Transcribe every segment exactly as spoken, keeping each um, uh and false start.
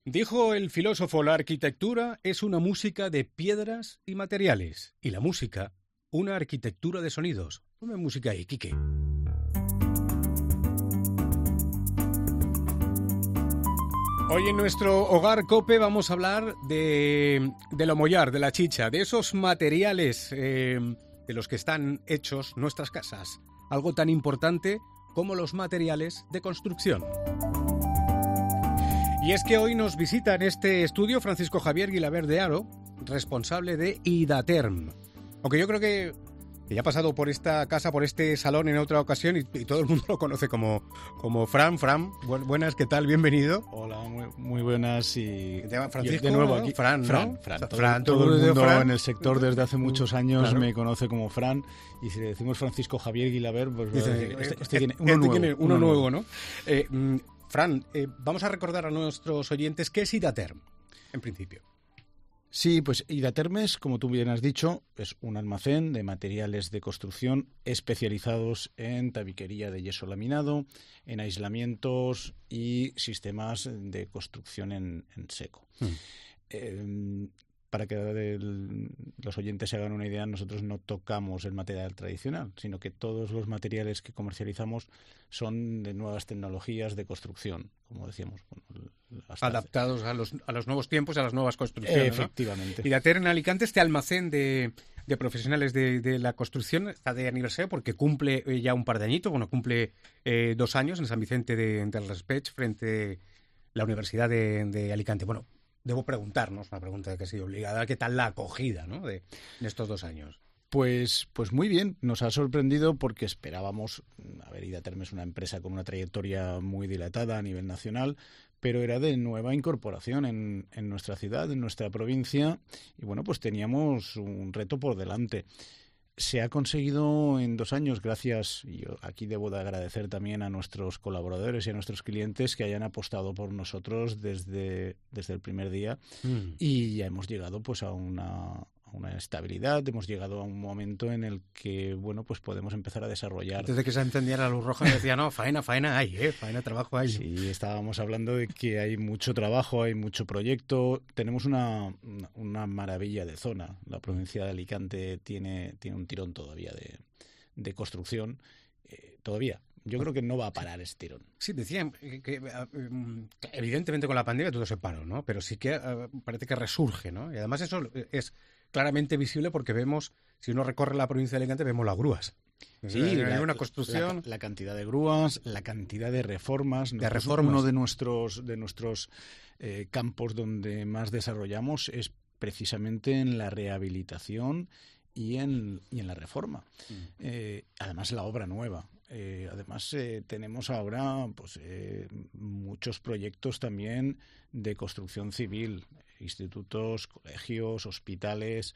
Dijo el filósofo, la arquitectura es una música de piedras y materiales, y la música, una arquitectura de sonidos. Ponme música ahí, Quique. Hoy en nuestro Hogar Cope vamos a hablar de, de lo mollar, de la chicha, de esos materiales eh, de los que están hechos nuestras casas. Algo tan importante como los materiales de construcción. Y es que hoy nos visita en este estudio Francisco Javier Guilaber de Haro, responsable de Idaterm. Aunque yo creo que, que ya ha pasado por esta casa, por este salón en otra ocasión y, y todo el mundo lo conoce como, como Fran. Fran, bu- buenas, ¿qué tal? Bienvenido. Hola, muy, muy buenas y... ¿Te llamas Francisco? De nuevo ¿no? aquí. Fran, ¿no? Fran, Fran. Todo, Fran, todo el mundo Fran. en el sector desde hace muchos años Claro. me conoce como Fran, y si le decimos Francisco Javier Guilaber, pues Dice, decir, este, este este tiene uno nuevo. tiene uno nuevo, ¿no? Eh, mm, Fran, eh, vamos a recordar a nuestros oyentes qué es Idaterm, en principio. Sí, pues Idaterm es, como tú bien has dicho, es un almacén de materiales de construcción especializados en tabiquería de yeso laminado, en aislamientos y sistemas de construcción en, en seco. Mm. Eh, para que el, los oyentes se hagan una idea, nosotros no tocamos el material tradicional, sino que todos los materiales que comercializamos son de nuevas tecnologías de construcción, como decíamos. Bueno, hasta Adaptados a los, a los nuevos tiempos, a las nuevas construcciones. Efectivamente. ¿No? Idaterm en Alicante, este almacén de, de profesionales de, de la construcción, está de aniversario porque cumple eh, ya un par de añitos, bueno, cumple eh, dos años en San Vicente de, del Raspeig, frente a la Universidad de, de Alicante. Bueno, debo preguntarnos, una pregunta que ha sido obligada, ¿qué tal la acogida, ¿no? de, de estos dos años? Pues, pues muy bien, nos ha sorprendido porque esperábamos, a ver, Idaterm es una empresa con una trayectoria muy dilatada a nivel nacional, pero era de nueva incorporación en, en nuestra ciudad, en nuestra provincia, y bueno, pues teníamos un reto por delante. Se ha conseguido en dos años, gracias, y yo aquí debo de agradecer también a nuestros colaboradores y a nuestros clientes que hayan apostado por nosotros desde, desde el primer día, Mm. y ya hemos llegado pues a una, a una estabilidad, hemos llegado a un momento en el que, bueno, pues podemos empezar a desarrollar. Antes de que se encendiera la luz roja me decía, no, faena, faena hay, ¿eh? Faena, trabajo hay. Sí, estábamos hablando de que hay mucho trabajo, hay mucho proyecto. Tenemos una, una, una maravilla de zona. La provincia de Alicante tiene, tiene un tirón todavía de, de construcción. Eh, todavía. Yo creo que no va a parar ese tirón. Sí, decían que, que, que evidentemente con la pandemia todo se paró, ¿no? Pero sí que uh, parece que resurge, ¿no? Y además eso es claramente visible porque vemos, si uno recorre la provincia de Alicante, vemos las grúas. Sí, hay la, una construcción. La, la cantidad de grúas, la cantidad de reformas. De reformas. Uno de nuestros, de nuestros eh, campos donde más desarrollamos es precisamente en la rehabilitación y en, y en la reforma. Mm. Eh, además, la obra nueva. Eh, además, eh, tenemos ahora pues, eh, muchos proyectos también de construcción civil, institutos, colegios, hospitales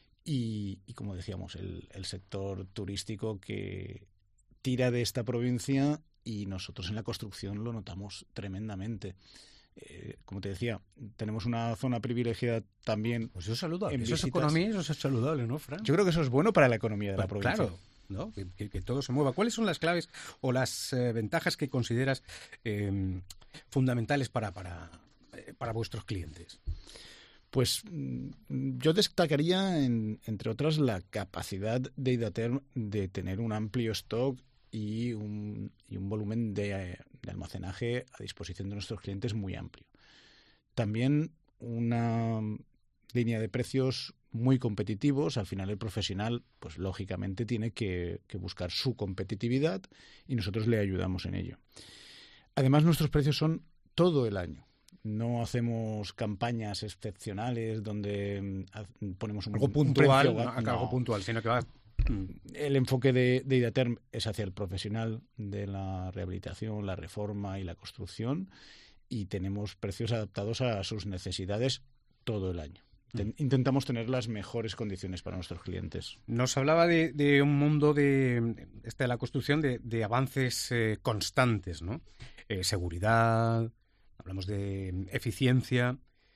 y, y como decíamos, el, el sector turístico que tira de esta provincia y nosotros en la construcción lo notamos tremendamente. Eh, como te decía, tenemos una zona privilegiada también. Pues eso es saludable. En eso visitas. Es economía, eso es saludable, ¿no, Fran? Yo creo que eso es bueno para la economía de pues la provincia. Claro. ¿No? Que, que, que todo se mueva. ¿Cuáles son las claves o las eh, ventajas que consideras eh, fundamentales para, para, eh, para vuestros clientes? Pues yo destacaría, en, entre otras, la capacidad de Idaterm de tener un amplio stock y un, y un volumen de, de almacenaje a disposición de nuestros clientes muy amplio. También una línea de precios muy competitivos. Al final el profesional, pues lógicamente tiene que, que buscar su competitividad y nosotros le ayudamos en ello. Además, nuestros precios son todo el año. No hacemos campañas excepcionales donde ponemos un, algo puntual, un precio, no, no. algo puntual, sino que va. El enfoque de, de Idaterm es hacia el profesional de la rehabilitación, la reforma y la construcción, y tenemos precios adaptados a sus necesidades todo el año. Intentamos tener las mejores condiciones para nuestros clientes. Nos hablaba de, de un mundo de, este de la construcción de, de avances eh, constantes, ¿no? Eh, seguridad, hablamos de eficiencia.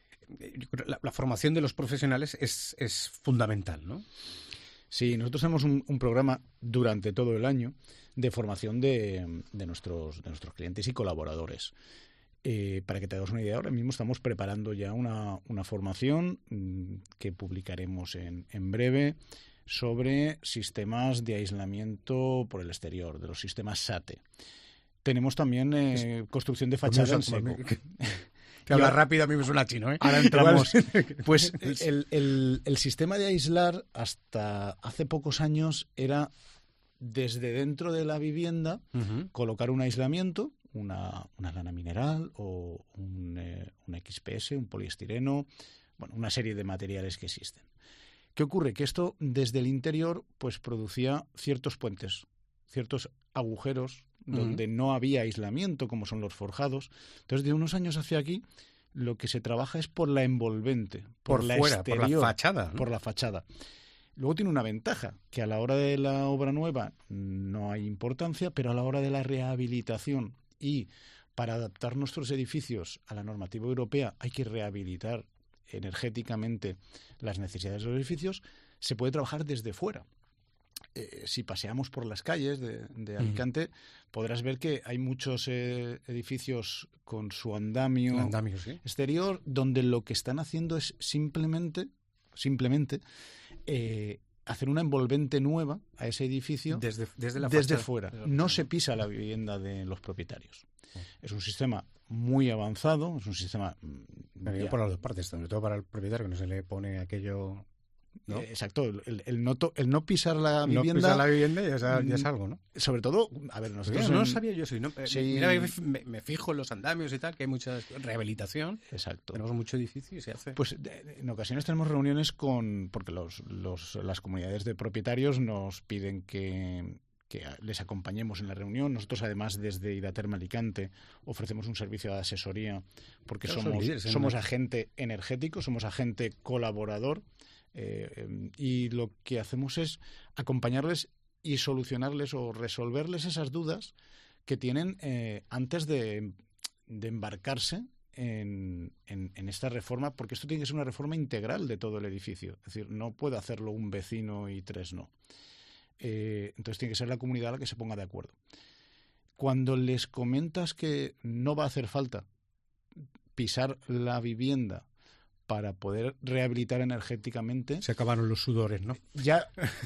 La, la formación de los profesionales es, es fundamental, ¿no? Sí, nosotros tenemos un, un programa durante todo el año de formación de, de, nuestros, de nuestros clientes y colaboradores. Eh, para que te hagas una idea, ahora mismo estamos preparando ya una, una formación mmm, que publicaremos en, en breve sobre sistemas de aislamiento por el exterior, de los sistemas SATE. Tenemos también eh, construcción de fachada en seco. Que habla rápido a mí me suena chino, ¿eh? Ahora entramos. Pues el, el, el sistema de aislar hasta hace pocos años era desde dentro de la vivienda uh-huh. colocar un aislamiento, Una, una lana mineral o un, eh, un X P S, un poliestireno, bueno, una serie de materiales que existen. ¿Qué ocurre? Que esto desde el interior pues producía ciertos puentes, ciertos agujeros uh-huh. donde no había aislamiento, como son los forjados. Entonces, de unos años hacia aquí, lo que se trabaja es por la envolvente, por, por la fuera, exterior, por la fachada, ¿no? por la fachada. Luego tiene una ventaja, que a la hora de la obra nueva no hay importancia, pero a la hora de la rehabilitación y para adaptar nuestros edificios a la normativa europea hay que rehabilitar energéticamente las necesidades de los edificios, se puede trabajar desde fuera. Eh, si paseamos por las calles de, de Alicante, mm. podrás ver que hay muchos eh, edificios con su andamio, andamio ¿sí? exterior, donde lo que están haciendo es simplemente, simplemente eh, hacer una envolvente nueva a ese edificio desde, desde, la desde fuera. No se pisa la vivienda de los propietarios. Es un sistema muy avanzado, es un sistema... También por las dos partes, sobre todo para el propietario, que no se le pone aquello... ¿no? Eh, exacto, el, el, no to, el no pisar la vivienda... No pisar la vivienda ya es, ya es algo, ¿no? Sobre todo, a ver, nosotros... No, no en... sabía yo, sí, ¿no? Sí. Mira, me, me fijo en los andamios y tal, que hay mucha rehabilitación. Exacto. Tenemos mucho edificio y se hace. Pues en ocasiones tenemos reuniones con... Porque los, los, las comunidades de propietarios nos piden que... que les acompañemos en la reunión. Nosotros, además, desde Idaterm Alicante, ofrecemos un servicio de asesoría porque claro, somos, líderes, somos agente energético, somos agente colaborador eh, y lo que hacemos es acompañarles y solucionarles o resolverles esas dudas que tienen eh, antes de, de embarcarse en, en, en esta reforma, porque esto tiene que ser una reforma integral de todo el edificio. Es decir, no puede hacerlo un vecino y tres no. Eh, entonces tiene que ser la comunidad la que se ponga de acuerdo. Cuando les comentas que no va a hacer falta pisar la vivienda para poder rehabilitar energéticamente... Se acabaron los sudores, ¿no? Ya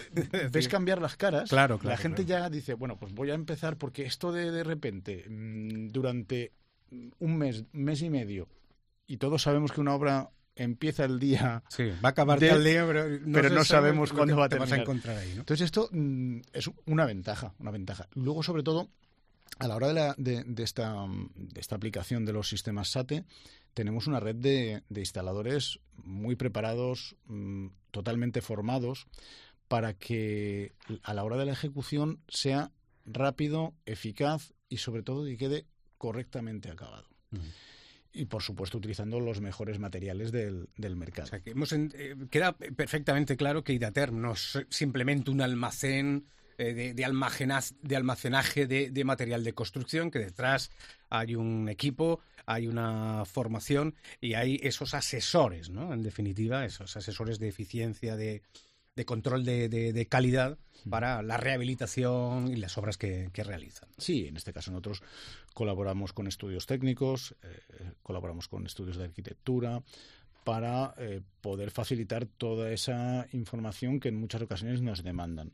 ves cambiar las caras. Claro, claro. La gente claro. ya dice, bueno, pues voy a empezar porque esto de de repente, durante un mes, mes y medio, y todos sabemos que una obra... empieza el día... Sí, va a acabar el día, pero no, pero no sabemos sabe cuándo va a te terminar. Vas a encontrar ahí, ¿no? Entonces esto mm, es una ventaja, una ventaja. Luego, sobre todo, a la hora de, la, de, de, esta, de esta aplicación de los sistemas SATE, tenemos una red de, de instaladores muy preparados, mmm, totalmente formados, para que a la hora de la ejecución sea rápido, eficaz y, sobre todo, que quede correctamente acabado. Uh-huh. Y, por supuesto, utilizando los mejores materiales del, del mercado. O sea, que hemos, eh, queda perfectamente claro que Idaterm no es simplemente un almacén eh, de, de, almacenaje, de almacenaje de, de material de construcción, que detrás hay un equipo, hay una formación y hay esos asesores, ¿no? En definitiva, esos asesores de eficiencia, de, de control de, de, de calidad para la rehabilitación y las obras que, que realizan. Sí, en este caso nosotros colaboramos con estudios técnicos, eh, colaboramos con estudios de arquitectura para eh, poder facilitar toda esa información que en muchas ocasiones nos demandan.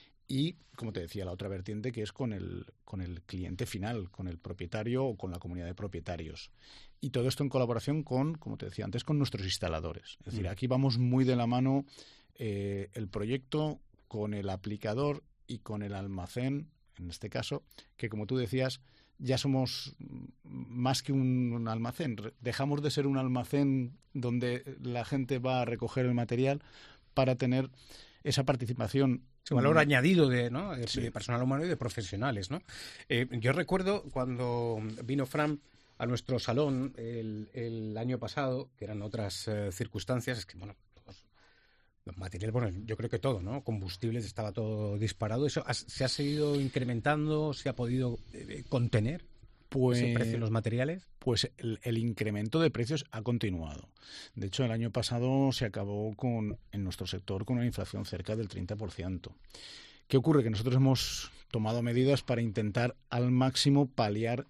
Y, como te decía, la otra vertiente que es con el, con el cliente final, con el propietario o con la comunidad de propietarios. Y todo esto en colaboración con, como te decía antes, con nuestros instaladores. Es decir, aquí vamos muy de la mano eh, el proyecto con el aplicador y con el almacén, en este caso, que como tú decías, ya somos más que un, un almacén. Dejamos de ser un almacén donde la gente va a recoger el material para tener esa participación. Sí, valor añadido de, ¿no? de, sí. de personal humano y de profesionales, ¿no? Eh, yo recuerdo cuando vino Fran a nuestro salón el, el año pasado, que eran otras eh, circunstancias, es que, bueno, los materiales, bueno, yo creo que todo, ¿no? Combustibles, estaba todo disparado. ¿Eso se ha seguido incrementando? ¿Se ha podido eh, contener pues, ese precio de los materiales? Pues el, el incremento de precios ha continuado. De hecho, el año pasado se acabó con en nuestro sector con una inflación cerca del treinta por ciento. ¿Qué ocurre? Que nosotros hemos tomado medidas para intentar al máximo paliar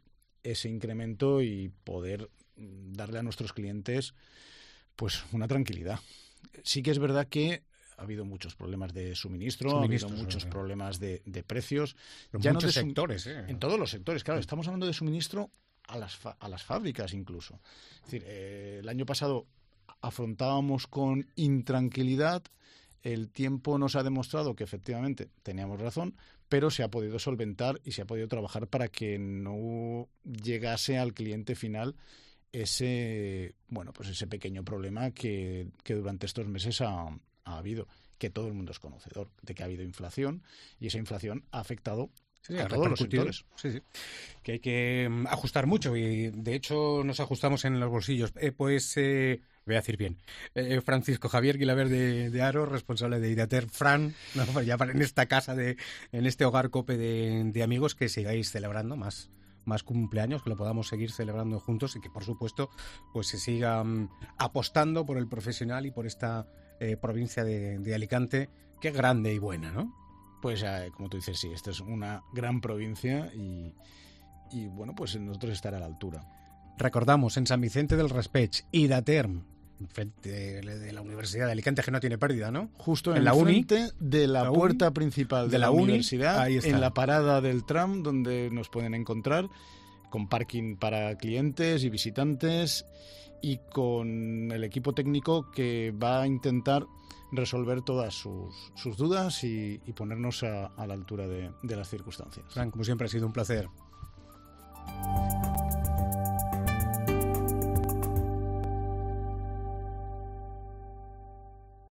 ese incremento y poder darle a nuestros clientes pues una tranquilidad. Sí que es verdad que ha habido muchos problemas de suministro, ha habido muchos problemas de, de precios. Ya en muchos no sectores, ¿eh? En todos los sectores, claro. Estamos hablando de suministro a las, fa- a las fábricas incluso. Es decir, eh, el año pasado afrontábamos con intranquilidad. El tiempo nos ha demostrado que efectivamente teníamos razón, pero se ha podido solventar y se ha podido trabajar para que no llegase al cliente final ese, bueno, pues ese pequeño problema que, que durante estos meses ha, ha habido, que todo el mundo es conocedor de que ha habido inflación y esa inflación ha afectado Sí, a todos los sectores. Sí, sí. Que hay que um, ajustar mucho y de hecho nos ajustamos en los bolsillos. Eh, pues, eh, voy a decir bien, eh, Francisco Javier Guilaber de, de Aro, responsable de Idater, Fran, ¿no? Ya para en esta casa, de en este hogar cope de, de amigos, que sigáis celebrando más, más cumpleaños, que lo podamos seguir celebrando juntos y que por supuesto pues se siga um, apostando por el profesional y por esta eh, provincia de, de Alicante, que es grande y buena, ¿no? Pues eh, como tú dices, sí, esta es una gran provincia y, y bueno, pues nosotros estar a la altura. Recordamos, en San Vicente del Raspeig, Idater, frente de la Universidad de Alicante, que no tiene pérdida, ¿no? Justo en, en el la uni, frente de la, la puerta uni, principal de, de la, la uni, universidad, ahí está. En la parada del tram, donde nos pueden encontrar, con parking para clientes y visitantes y con el equipo técnico que va a intentar resolver todas sus, sus dudas y, y ponernos a, a la altura de, de las circunstancias. Frank, como siempre, ha sido un placer.